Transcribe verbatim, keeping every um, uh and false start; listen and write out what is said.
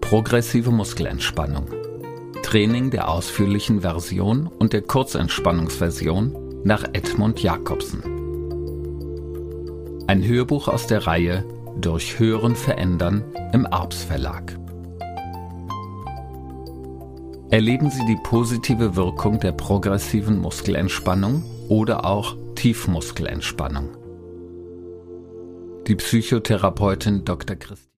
Progressive Muskelentspannung. Training der ausführlichen Version und der Kurzentspannungsversion nach Edmund Jacobsen. Ein Hörbuch aus der Reihe Durch Hören verändern im Arps Verlag. Erleben Sie die positive Wirkung der progressiven Muskelentspannung oder auch Tiefmuskelentspannung. Die Psychotherapeutin Doktor Christine